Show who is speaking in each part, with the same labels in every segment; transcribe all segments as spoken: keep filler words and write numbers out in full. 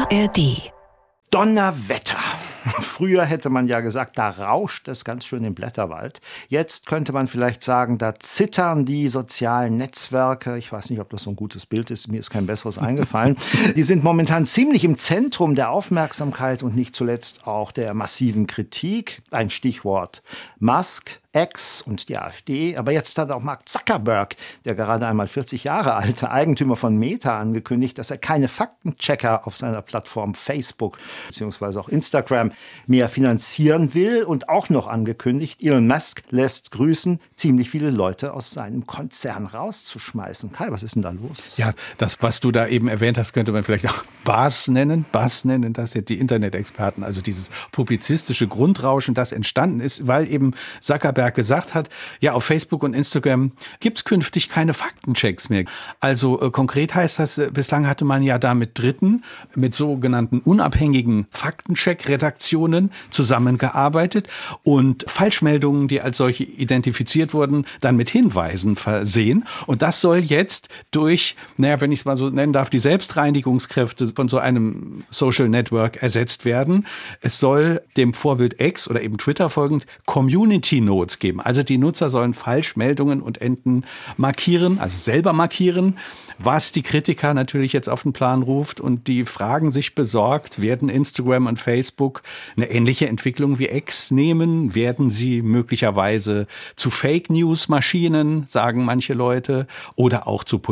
Speaker 1: A R D.
Speaker 2: Donnerwetter. Früher hätte man ja gesagt, da rauscht es ganz schön im Blätterwald. Jetzt könnte man vielleicht sagen, da zittern die sozialen Netzwerke. Ich weiß nicht, ob das so ein gutes Bild ist. Mir ist kein besseres eingefallen. Die sind momentan ziemlich im Zentrum der Aufmerksamkeit und nicht zuletzt auch der massiven Kritik. Ein Stichwort: Musk, X und die AfD. Aber jetzt hat auch Mark Zuckerberg, der gerade einmal vierzig Jahre alte Eigentümer von Meta, angekündigt, dass er keine Faktenchecker auf seiner Plattform Facebook bzw. auch Instagram mehr finanzieren will, und auch noch angekündigt, Elon Musk lässt grüßen, ziemlich viele Leute aus seinem Konzern rauszuschmeißen. Kai, was ist denn da los?
Speaker 3: Ja, das, was du da eben erwähnt hast, könnte man vielleicht auch Buzz nennen. Buzz nennen das jetzt die Internet-Experten. Also dieses publizistische Grundrauschen, das entstanden ist, weil eben Zuckerberg gesagt hat, ja, auf Facebook und Instagram gibt's künftig keine Faktenchecks mehr. Also äh, konkret heißt das, äh, bislang hatte man ja da mit Dritten, mit sogenannten unabhängigen Faktencheck-Redaktionen zusammengearbeitet und Falschmeldungen, die als solche identifiziert wurden, dann mit Hinweisen versehen. Und das soll jetzt durch, naja, wenn ich es mal so nennen darf, die Selbstreinigungskräfte von so einem Social Network ersetzt werden. Es soll dem Vorbild X oder eben Twitter folgend Community Notes geben. Also die Nutzer sollen Falschmeldungen und Enden markieren, also selber markieren, was die Kritiker natürlich jetzt auf den Plan ruft. Und die fragen sich besorgt, werden Instagram und Facebook eine ähnliche Entwicklung wie X nehmen? Werden sie möglicherweise zu Fake-News-Maschinen, sagen manche Leute, oder auch zu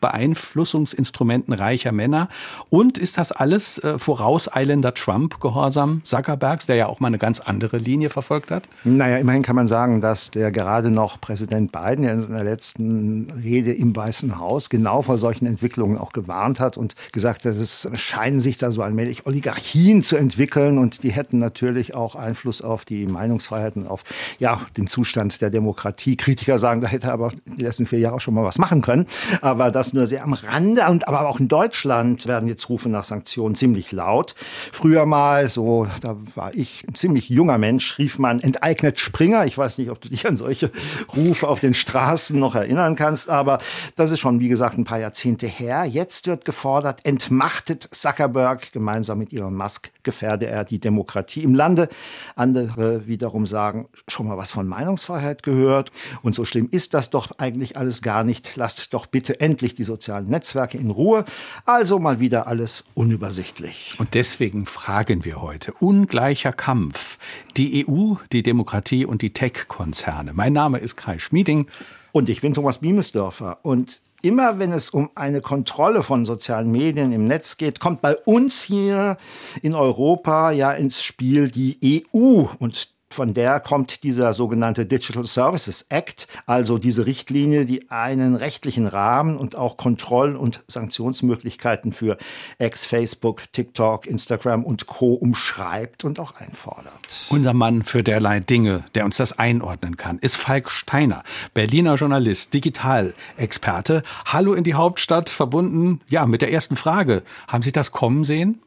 Speaker 3: Politikbeeinflussungsinstrumenten reicher Männer? Und ist das alles äh, vorauseilender Trump-Gehorsam Zuckerbergs, der ja auch mal eine ganz andere Linie verfolgt hat?
Speaker 2: Naja, immerhin kann man sagen, dass der gerade noch Präsident Biden in seiner letzten Rede im Weißen Haus genau vor solchen Entwicklungen auch gewarnt hat und gesagt hat, es scheinen sich da so allmählich Oligarchien zu entwickeln, und die hätten natürlich auch Einfluss auf die Meinungsfreiheiten, auf ja den Zustand der Demokratie. Kritiker sagen, da hätte er aber die letzten vier Jahre auch schon mal was machen können. Aber das nur sehr am Rande. Und aber auch in Deutschland werden jetzt Rufe nach Sanktionen ziemlich laut. Früher mal, so, da war ich ein ziemlich junger Mensch, rief man, enteignet Springer. Ich weiß nicht, ob du dich an solche Rufe auf den Straßen noch erinnern kannst, aber das ist schon, wie gesagt, ein paar Jahrzehnte her. Jetzt wird gefordert, entmachtet Zuckerberg. Gemeinsam mit Elon Musk gefährde er die Demokratie im Lande. Andere wiederum sagen, schon mal was von Meinungsfreiheit gehört. Und so schlimm ist das doch eigentlich alles gar nicht. Lasst doch bitte endlich die sozialen Netzwerke in Ruhe. Also mal wieder alles unübersichtlich.
Speaker 3: Und deswegen fragen wir heute: Ungleicher Kampf. Die E U, die Demokratie und die Tech-Konzerne. Mein Name ist Kai Schmieding.
Speaker 2: Und ich bin Thomas Biemesdörfer. Und immer wenn es um eine Kontrolle von sozialen Medien im Netz geht, kommt bei uns hier in Europa ja ins Spiel die E U. Und von der kommt dieser sogenannte Digital Services Act, also diese Richtlinie, die einen rechtlichen Rahmen und auch Kontroll- und Sanktionsmöglichkeiten für X, Facebook, TikTok, Instagram und Co. umschreibt und auch einfordert.
Speaker 3: Unser Mann für derlei Dinge, der uns das einordnen kann, ist Falk Steiner, Berliner Journalist, Digitalexperte. Hallo in die Hauptstadt, verbunden ja mit der ersten Frage. Haben Sie das kommen sehen?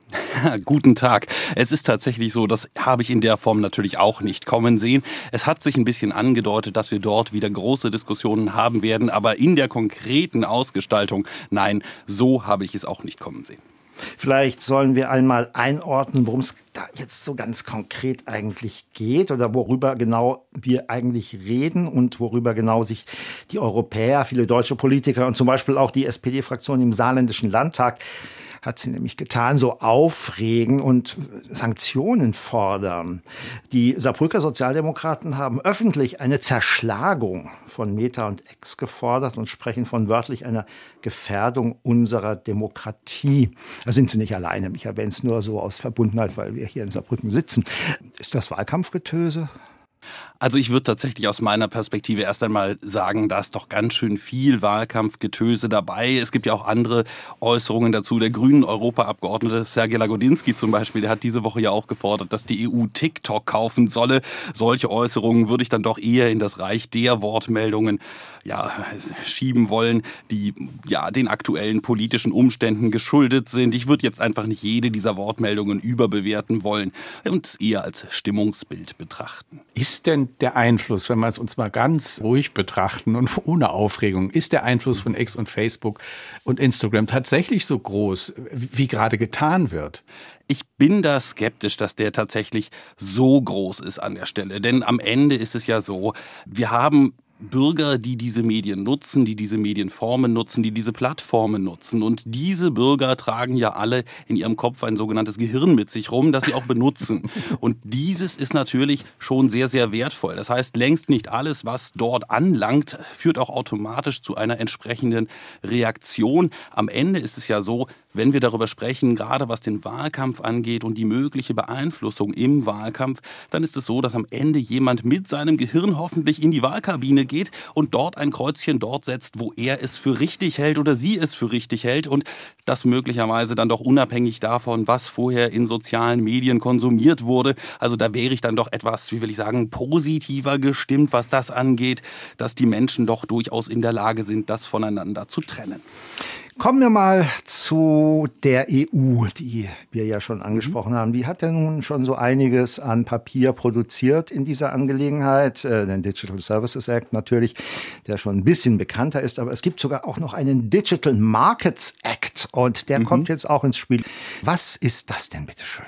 Speaker 4: Guten Tag. Es ist tatsächlich so, das habe ich in der Form natürlich auch nicht kommen sehen. Es hat sich ein bisschen angedeutet, dass wir dort wieder große Diskussionen haben werden, aber in der konkreten Ausgestaltung, nein, so habe ich es auch nicht kommen sehen.
Speaker 2: Vielleicht sollen wir einmal einordnen, worum es da jetzt so ganz konkret eigentlich geht oder worüber genau wir eigentlich reden und worüber genau sich die Europäer, viele deutsche Politiker und zum Beispiel auch die S P D-Fraktion im Saarländischen Landtag, hat sie nämlich getan, so aufregen und Sanktionen fordern. Die Saarbrücker Sozialdemokraten haben öffentlich eine Zerschlagung von Meta und X gefordert und sprechen von wörtlich einer Gefährdung unserer Demokratie. Da sind sie nicht alleine. Ich erwähne es nur so aus Verbundenheit, weil wir hier in Saarbrücken sitzen. Ist das Wahlkampfgetöse?
Speaker 4: Also ich würde tatsächlich aus meiner Perspektive erst einmal sagen, da ist doch ganz schön viel Wahlkampfgetöse dabei. Es gibt ja auch andere Äußerungen dazu. Der grünen Europaabgeordnete Sergej Lagodinsky zum Beispiel, der hat diese Woche ja auch gefordert, dass die E U TikTok kaufen solle. Solche Äußerungen würde ich dann doch eher in das Reich der Wortmeldungen ja, schieben wollen, die ja den aktuellen politischen Umständen geschuldet sind. Ich würde jetzt einfach nicht jede dieser Wortmeldungen überbewerten wollen und eher als Stimmungsbild betrachten.
Speaker 3: Ist Ist denn der Einfluss, wenn wir es uns mal ganz ruhig betrachten und ohne Aufregung, ist der Einfluss von X und Facebook und Instagram tatsächlich so groß, wie gerade getan wird?
Speaker 4: Ich bin da skeptisch, dass der tatsächlich so groß ist an der Stelle. Denn am Ende ist es ja so, wir haben Bürger, die diese Medien nutzen, die diese Medienformen nutzen, die diese Plattformen nutzen. Und diese Bürger tragen ja alle in ihrem Kopf ein sogenanntes Gehirn mit sich rum, das sie auch benutzen. Und dieses ist natürlich schon sehr, sehr wertvoll. Das heißt, längst nicht alles, was dort anlangt, führt auch automatisch zu einer entsprechenden Reaktion. Am Ende ist es ja so, wenn wir darüber sprechen, gerade was den Wahlkampf angeht und die mögliche Beeinflussung im Wahlkampf, dann ist es so, dass am Ende jemand mit seinem Gehirn hoffentlich in die Wahlkabine geht und dort ein Kreuzchen dort setzt, wo er es für richtig hält oder sie es für richtig hält und das möglicherweise dann doch unabhängig davon, was vorher in sozialen Medien konsumiert wurde. Also da wäre ich dann doch etwas, wie will ich sagen, positiver gestimmt, was das angeht, dass die Menschen doch durchaus in der Lage sind, das voneinander zu trennen.
Speaker 2: Kommen wir mal zu der E U, die wir ja schon angesprochen haben. Die hat ja nun schon so einiges an Papier produziert in dieser Angelegenheit. Den Digital Services Act natürlich, der schon ein bisschen bekannter ist. Aber es gibt sogar auch noch einen Digital Markets Act. Und der mhm. kommt jetzt auch ins Spiel. Was ist das denn, bitteschön?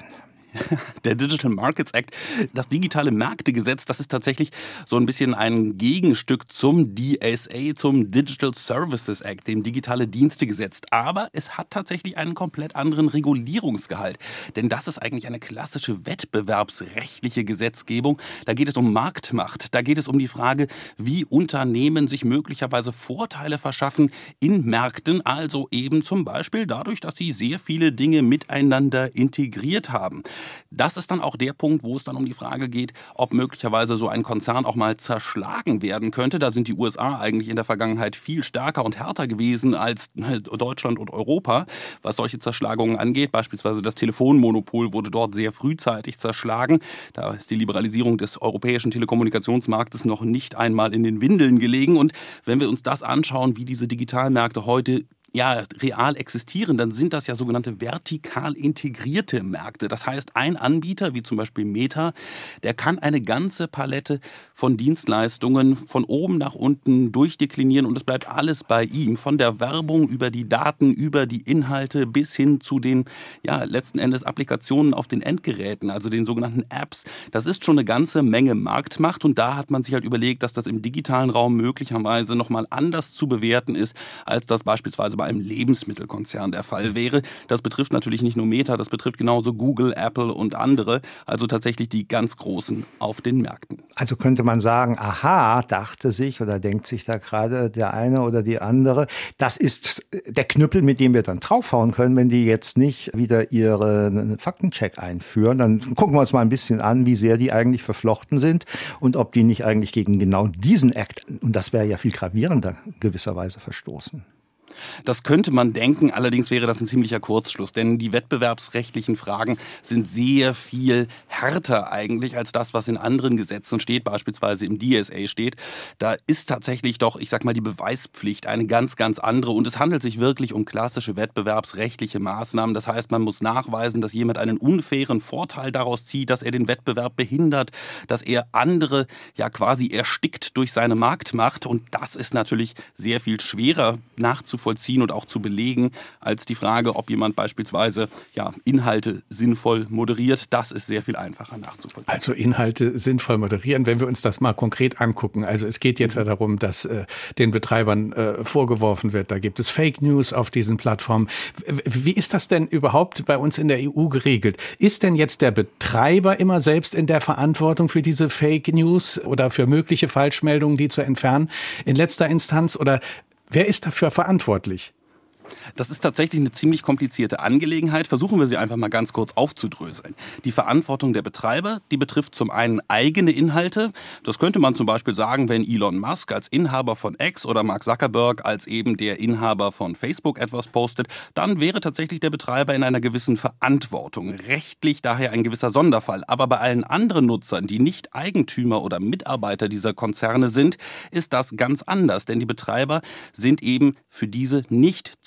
Speaker 4: Der Digital Markets Act, das digitale Märktegesetz, das ist tatsächlich so ein bisschen ein Gegenstück zum D S A, zum Digital Services Act, dem digitale Dienstegesetz. Aber es hat tatsächlich einen komplett anderen Regulierungsgehalt. Denn das ist eigentlich eine klassische wettbewerbsrechtliche Gesetzgebung. Da geht es um Marktmacht. Da geht es um die Frage, wie Unternehmen sich möglicherweise Vorteile verschaffen in Märkten. Also eben zum Beispiel dadurch, dass sie sehr viele Dinge miteinander integriert haben. Das ist dann auch der Punkt, wo es dann um die Frage geht, ob möglicherweise so ein Konzern auch mal zerschlagen werden könnte. Da sind die U S A eigentlich in der Vergangenheit viel stärker und härter gewesen als Deutschland und Europa, was solche Zerschlagungen angeht. Beispielsweise das Telefonmonopol wurde dort sehr frühzeitig zerschlagen. Da ist die Liberalisierung des europäischen Telekommunikationsmarktes noch nicht einmal in den Windeln gelegen. Und wenn wir uns das anschauen, wie diese Digitalmärkte heute ja, real existieren, dann sind das ja sogenannte vertikal integrierte Märkte. Das heißt, ein Anbieter, wie zum Beispiel Meta, der kann eine ganze Palette von Dienstleistungen von oben nach unten durchdeklinieren und es bleibt alles bei ihm. Von der Werbung über die Daten, über die Inhalte bis hin zu den, ja, letzten Endes Applikationen auf den Endgeräten, also den sogenannten Apps. Das ist schon eine ganze Menge Marktmacht und da hat man sich halt überlegt, dass das im digitalen Raum möglicherweise nochmal anders zu bewerten ist, als das beispielsweise bei einem Lebensmittelkonzern der Fall wäre. Das betrifft natürlich nicht nur Meta, das betrifft genauso Google, Apple und andere, also tatsächlich die ganz Großen auf den Märkten.
Speaker 2: Also könnte man sagen, aha, dachte sich oder denkt sich da gerade der eine oder die andere, das ist der Knüppel, mit dem wir dann draufhauen können, wenn die jetzt nicht wieder ihren Faktencheck einführen. Dann gucken wir uns mal ein bisschen an, wie sehr die eigentlich verflochten sind und ob die nicht eigentlich gegen genau diesen Act, und das wäre ja viel gravierender, gewisserweise verstoßen.
Speaker 4: Das könnte man denken, allerdings wäre das ein ziemlicher Kurzschluss, denn die wettbewerbsrechtlichen Fragen sind sehr viel härter eigentlich als das, was in anderen Gesetzen steht, beispielsweise im D S A steht. Da ist tatsächlich doch, ich sag mal, die Beweispflicht eine ganz, ganz andere und es handelt sich wirklich um klassische wettbewerbsrechtliche Maßnahmen. Das heißt, man muss nachweisen, dass jemand einen unfairen Vorteil daraus zieht, dass er den Wettbewerb behindert, dass er andere ja quasi erstickt durch seine Marktmacht und das ist natürlich sehr viel schwerer nachzuvollziehen und auch zu belegen, als die Frage, ob jemand beispielsweise ja, Inhalte sinnvoll moderiert. Das ist sehr viel einfacher nachzuvollziehen.
Speaker 3: Also Inhalte sinnvoll moderieren, wenn wir uns das mal konkret angucken. Also es geht jetzt ja darum, dass äh, den Betreibern äh, vorgeworfen wird, da gibt es Fake News auf diesen Plattformen. Wie ist das denn überhaupt bei uns in der E U geregelt? Ist denn jetzt der Betreiber immer selbst in der Verantwortung für diese Fake News oder für mögliche Falschmeldungen, die zu entfernen in letzter Instanz? Oder wer ist dafür verantwortlich?
Speaker 4: Das ist tatsächlich eine ziemlich komplizierte Angelegenheit. Versuchen wir sie einfach mal ganz kurz aufzudröseln. Die Verantwortung der Betreiber, die betrifft zum einen eigene Inhalte. Das könnte man zum Beispiel sagen, wenn Elon Musk als Inhaber von X oder Mark Zuckerberg als eben der Inhaber von Facebook etwas postet, dann wäre tatsächlich der Betreiber in einer gewissen Verantwortung. Rechtlich daher ein gewisser Sonderfall. Aber bei allen anderen Nutzern, die nicht Eigentümer oder Mitarbeiter dieser Konzerne sind, ist das ganz anders. Denn die Betreiber sind eben für diese nicht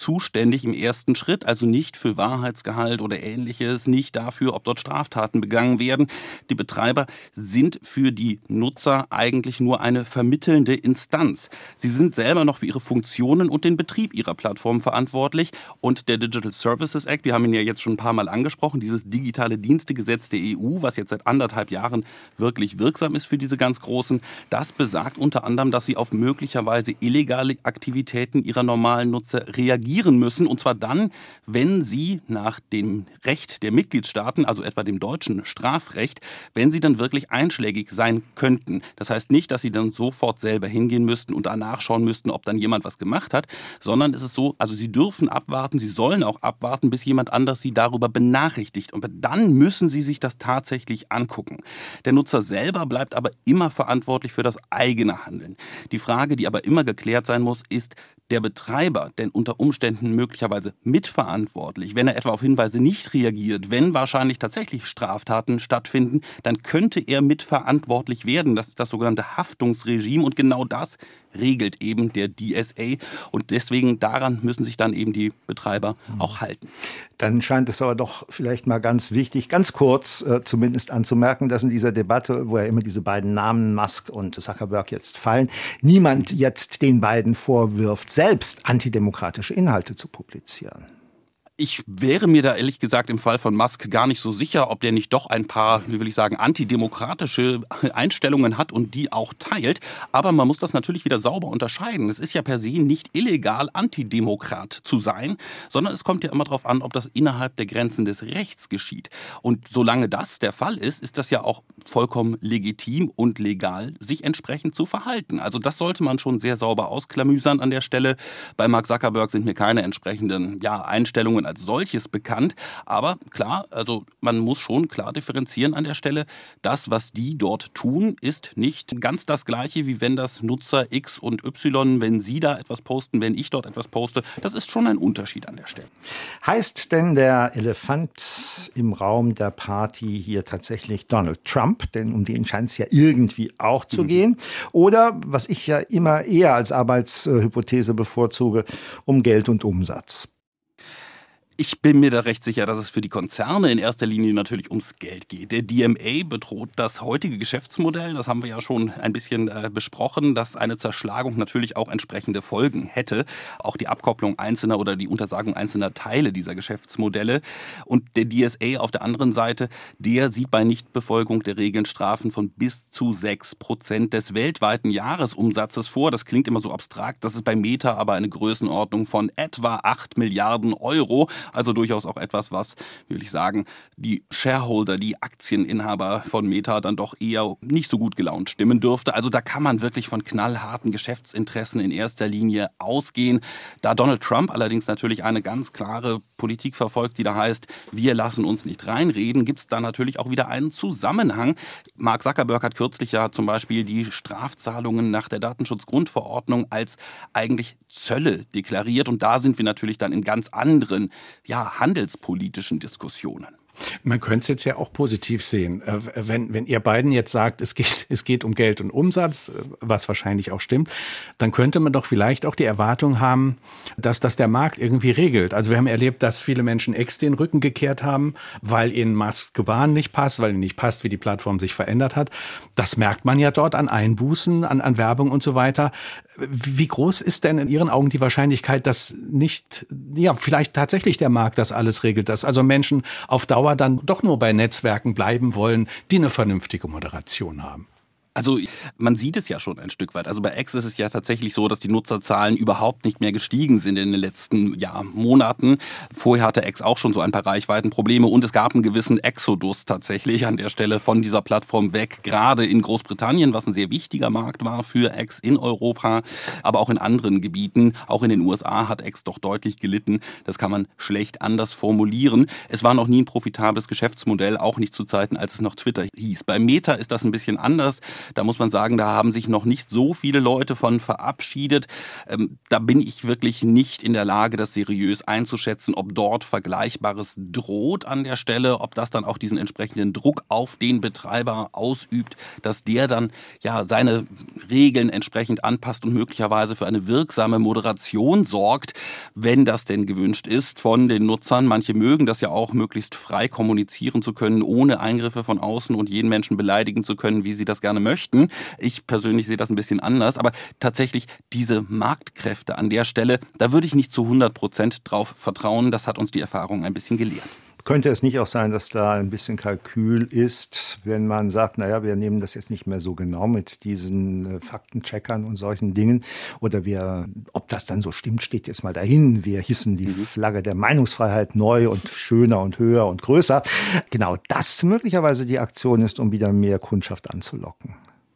Speaker 4: zuständig im ersten Schritt, also nicht für Wahrheitsgehalt oder Ähnliches, nicht dafür, ob dort Straftaten begangen werden. Die Betreiber sind für die Nutzer eigentlich nur eine vermittelnde Instanz. Sie sind selber noch für ihre Funktionen und den Betrieb ihrer Plattform verantwortlich. Und der Digital Services Act, wir haben ihn ja jetzt schon ein paar Mal angesprochen, dieses digitale Dienstegesetz der E U, was jetzt seit anderthalb Jahren wirklich wirksam ist für diese ganz Großen, das besagt unter anderem, dass sie auf möglicherweise illegale Aktivitäten ihrer normalen Nutzer reagieren müssen. Und zwar dann, wenn sie nach dem Recht der Mitgliedstaaten, also etwa dem deutschen Strafrecht, wenn sie dann wirklich einschlägig sein könnten. Das heißt nicht, dass sie dann sofort selber hingehen müssten und da nachschauen müssten, ob dann jemand was gemacht hat, sondern es ist so, also sie dürfen abwarten, sie sollen auch abwarten, bis jemand anders sie darüber benachrichtigt. Und dann müssen sie sich das tatsächlich angucken. Der Nutzer selber bleibt aber immer verantwortlich für das eigene Handeln. Die Frage, die aber immer geklärt sein muss, ist der Betreiber denn unter Umständen möglicherweise mitverantwortlich, wenn er etwa auf Hinweise nicht reagiert, wenn wahrscheinlich tatsächlich Straftaten stattfinden, dann könnte er mitverantwortlich werden. Das ist das sogenannte Haftungsregime und genau das regelt eben der D S A und deswegen daran müssen sich dann eben die Betreiber auch halten.
Speaker 2: Dann scheint es aber doch vielleicht mal ganz wichtig, ganz kurz äh, zumindest anzumerken, dass in dieser Debatte, wo ja immer diese beiden Namen Musk und Zuckerberg jetzt fallen, niemand jetzt den beiden vorwirft, selbst antidemokratische Inhalte zu publizieren.
Speaker 4: Ich wäre mir da ehrlich gesagt im Fall von Musk gar nicht so sicher, ob der nicht doch ein paar, wie will ich sagen, antidemokratische Einstellungen hat und die auch teilt. Aber man muss das natürlich wieder sauber unterscheiden. Es ist ja per se nicht illegal, Antidemokrat zu sein, sondern es kommt ja immer darauf an, ob das innerhalb der Grenzen des Rechts geschieht. Und solange das der Fall ist, ist das ja auch vollkommen legitim und legal, sich entsprechend zu verhalten. Also das sollte man schon sehr sauber ausklamüsern an der Stelle. Bei Mark Zuckerberg sind mir keine entsprechenden ja, Einstellungen als solches bekannt. Aber klar, also man muss schon klar differenzieren an der Stelle. Das, was die dort tun, ist nicht ganz das Gleiche, wie wenn das Nutzer X und Y, wenn sie da etwas posten, wenn ich dort etwas poste. Das ist schon ein Unterschied an der Stelle.
Speaker 2: Heißt denn der Elefant im Raum der Party hier tatsächlich Donald Trump? Denn um den scheint es ja irgendwie auch zu mhm. gehen. Oder, was ich ja immer eher als Arbeitshypothese bevorzuge, um Geld und Umsatz.
Speaker 4: Ich bin mir da recht sicher, dass es für die Konzerne in erster Linie natürlich ums Geld geht. Der D M A bedroht das heutige Geschäftsmodell. Das haben wir ja schon ein bisschen äh, besprochen, dass eine Zerschlagung natürlich auch entsprechende Folgen hätte. Auch die Abkopplung einzelner oder die Untersagung einzelner Teile dieser Geschäftsmodelle. Und der D S A auf der anderen Seite, der sieht bei Nichtbefolgung der Regeln Strafen von bis zu sechs Prozent des weltweiten Jahresumsatzes vor. Das klingt immer so abstrakt. Das ist bei Meta aber eine Größenordnung von etwa acht Milliarden Euro. Also durchaus auch etwas, was, will ich sagen, die Shareholder, die Aktieninhaber von Meta dann doch eher nicht so gut gelaunt stimmen dürfte. Also da kann man wirklich von knallharten Geschäftsinteressen in erster Linie ausgehen. Da Donald Trump allerdings natürlich eine ganz klare Politik verfolgt, die da heißt, wir lassen uns nicht reinreden, gibt es da natürlich auch wieder einen Zusammenhang. Mark Zuckerberg hat kürzlich ja zum Beispiel die Strafzahlungen nach der Datenschutzgrundverordnung als eigentlich Zölle deklariert. Und da sind wir natürlich dann in ganz anderen ja, handelspolitischen Diskussionen.
Speaker 3: Man könnte es jetzt ja auch positiv sehen. Wenn, wenn ihr beiden jetzt sagt, es geht, es geht um Geld und Umsatz, was wahrscheinlich auch stimmt, dann könnte man doch vielleicht auch die Erwartung haben, dass das der Markt irgendwie regelt. Also wir haben erlebt, dass viele Menschen X den Rücken gekehrt haben, weil ihnen Musk Gebaren nicht passt, weil ihnen nicht passt, wie die Plattform sich verändert hat. Das merkt man ja dort an Einbußen, an, an Werbung und so weiter. Wie groß ist denn in Ihren Augen die Wahrscheinlichkeit, dass nicht, ja, vielleicht tatsächlich der Markt das alles regelt, dass also Menschen auf Dauer dann doch nur bei Netzwerken bleiben wollen, die eine vernünftige Moderation haben?
Speaker 4: Also man sieht es ja schon ein Stück weit. Also bei X ist es ja tatsächlich so, dass die Nutzerzahlen überhaupt nicht mehr gestiegen sind in den letzten ja, Monaten. Vorher hatte X auch schon so ein paar Reichweitenprobleme und es gab einen gewissen Exodus tatsächlich an der Stelle von dieser Plattform weg. Gerade in Großbritannien, was ein sehr wichtiger Markt war für X in Europa, aber auch in anderen Gebieten. Auch in den U S A hat X doch deutlich gelitten. Das kann man schlecht anders formulieren. Es war noch nie ein profitables Geschäftsmodell, auch nicht zu Zeiten, als es noch Twitter hieß. Bei Meta ist das ein bisschen anders. Da muss man sagen, da haben sich noch nicht so viele Leute von verabschiedet. Ähm, da bin ich wirklich nicht in der Lage, das seriös einzuschätzen, ob dort Vergleichbares droht an der Stelle, ob das dann auch diesen entsprechenden Druck auf den Betreiber ausübt, dass der dann ja seine Regeln entsprechend anpasst und möglicherweise für eine wirksame Moderation sorgt, wenn das denn gewünscht ist von den Nutzern. Manche mögen das ja auch, möglichst frei kommunizieren zu können, ohne Eingriffe von außen und jeden Menschen beleidigen zu können, wie sie das gerne möchten. Ich persönlich sehe das ein bisschen anders, aber tatsächlich diese Marktkräfte an der Stelle, da würde ich nicht zu hundert Prozent drauf vertrauen. Das hat uns die Erfahrung ein bisschen gelehrt.
Speaker 2: Könnte es nicht auch sein, dass da ein bisschen Kalkül ist, wenn man sagt, naja, wir nehmen das jetzt nicht mehr so genau mit diesen Faktencheckern und solchen Dingen, oder wir, ob das dann so stimmt, steht jetzt mal dahin. Wir hissen die mhm. Flagge der Meinungsfreiheit neu und schöner und höher und größer. Genau, das möglicherweise die Aktion ist, um wieder mehr Kundschaft anzulocken.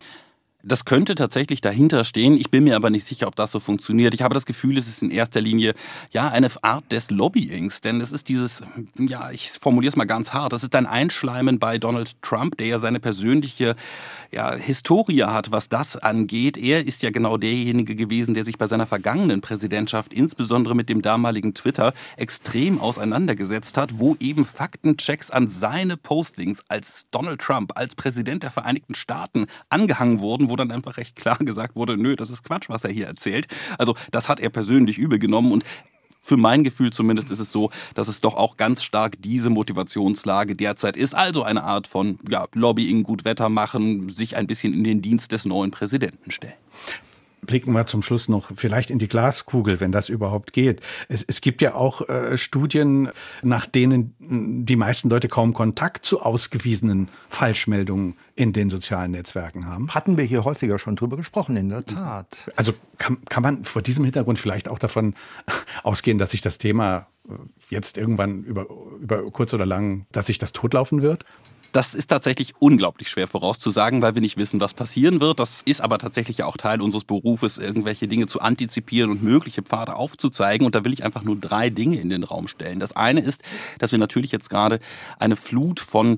Speaker 4: Das könnte tatsächlich dahinter stehen. Ich bin mir aber nicht sicher, ob das so funktioniert. Ich habe das Gefühl, es ist in erster Linie ja eine Art des Lobbyings, denn es ist dieses, ja, ich formuliere es mal ganz hart, es ist ein Einschleimen bei Donald Trump, der ja seine persönliche ja, Historie hat, was das angeht. Er ist ja genau derjenige gewesen, der sich bei seiner vergangenen Präsidentschaft, insbesondere mit dem damaligen Twitter, extrem auseinandergesetzt hat, wo eben Faktenchecks an seine Postings als Donald Trump, als Präsident der Vereinigten Staaten angehangen wurden, wo dann einfach recht klar gesagt wurde, nö, das ist Quatsch, was er hier erzählt. Also das hat er persönlich übel genommen und für mein Gefühl zumindest ist es so, dass es doch auch ganz stark diese Motivationslage derzeit ist. Also eine Art von ja, Lobbying, Gutwetter machen, sich ein bisschen in den Dienst des neuen Präsidenten stellen.
Speaker 3: Blicken wir zum Schluss noch vielleicht in die Glaskugel, wenn das überhaupt geht. Es, es gibt ja auch äh, Studien, nach denen die meisten Leute kaum Kontakt zu ausgewiesenen Falschmeldungen in den sozialen Netzwerken haben.
Speaker 2: Hatten wir hier häufiger schon drüber gesprochen, in der Tat.
Speaker 3: Also kann, kann man vor diesem Hintergrund vielleicht auch davon ausgehen, dass sich das Thema jetzt irgendwann über, über kurz oder lang, dass sich das totlaufen wird?
Speaker 4: Das ist tatsächlich unglaublich schwer vorauszusagen, weil wir nicht wissen, was passieren wird. Das ist aber tatsächlich ja auch Teil unseres Berufes, irgendwelche Dinge zu antizipieren und mögliche Pfade aufzuzeigen. Und da will ich einfach nur drei Dinge in den Raum stellen. Das eine ist, dass wir natürlich jetzt gerade eine Flut von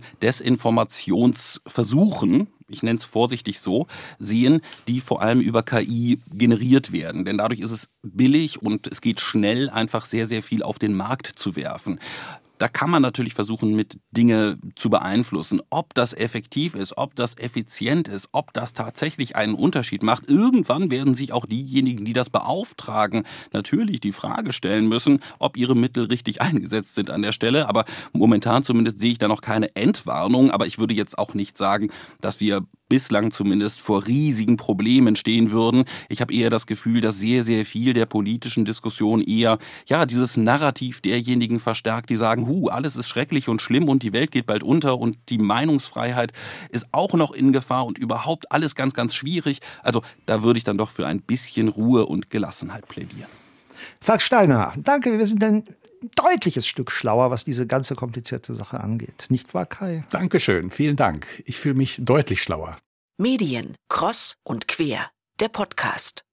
Speaker 4: Desinformationsversuchen, ich nenne es vorsichtig so, sehen, die vor allem über K I generiert werden. Denn dadurch ist es billig und es geht schnell, einfach sehr, sehr viel auf den Markt zu werfen. Da kann man natürlich versuchen, mit Dinge zu beeinflussen. Ob das effektiv ist, ob das effizient ist, ob das tatsächlich einen Unterschied macht. Irgendwann werden sich auch diejenigen, die das beauftragen, natürlich die Frage stellen müssen, ob ihre Mittel richtig eingesetzt sind an der Stelle. Aber momentan zumindest sehe ich da noch keine Endwarnung. Aber ich würde jetzt auch nicht sagen, dass wir bislang zumindest vor riesigen Problemen stehen würden. Ich habe eher das Gefühl, dass sehr, sehr viel der politischen Diskussion eher ja dieses Narrativ derjenigen verstärkt, die sagen, hu, alles ist schrecklich und schlimm und die Welt geht bald unter und die Meinungsfreiheit ist auch noch in Gefahr und überhaupt alles ganz, ganz schwierig. Also da würde ich dann doch für ein bisschen Ruhe und Gelassenheit plädieren.
Speaker 2: Falk Steiner, danke, wir sind ein deutliches Stück schlauer, was diese ganze komplizierte Sache angeht. Nicht wahr, Kai?
Speaker 3: Dankeschön, vielen Dank. Ich fühle mich deutlich schlauer.
Speaker 1: Medien, Cross und Quer, der Podcast.